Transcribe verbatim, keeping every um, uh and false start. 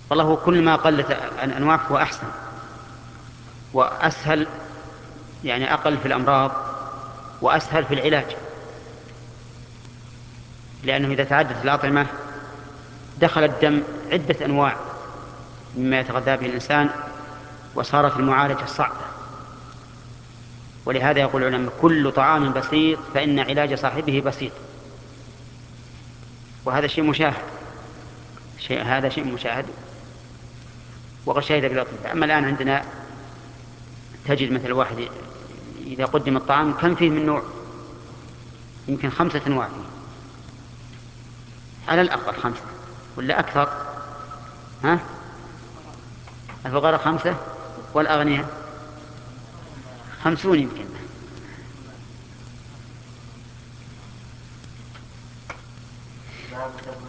والله كل ما قلت الأنواع فهو أحسن وأسهل، يعني أقل في الأمراض وأسهل في العلاج، لأنه إذا تعدت الأطعمة دخل الدم عدة أنواع مما يتغذى به الإنسان وصارت المعالجة صعبة. ولهذا يقول العلماء كل طعام بسيط فإن علاج صاحبه بسيط، وهذا شيء مشاهد، شيء هذا شيء مشاهد وقد شهد بالأطباء. أما الآن عندنا تجد مثل واحد إذا قدم الطعام كم فيه من نوع، يمكن خمسة أنواع فيه على الأقل، خمسة ولا أكثر. ها؟ الفقراء خمسة والأغنياء خمسون يمكن.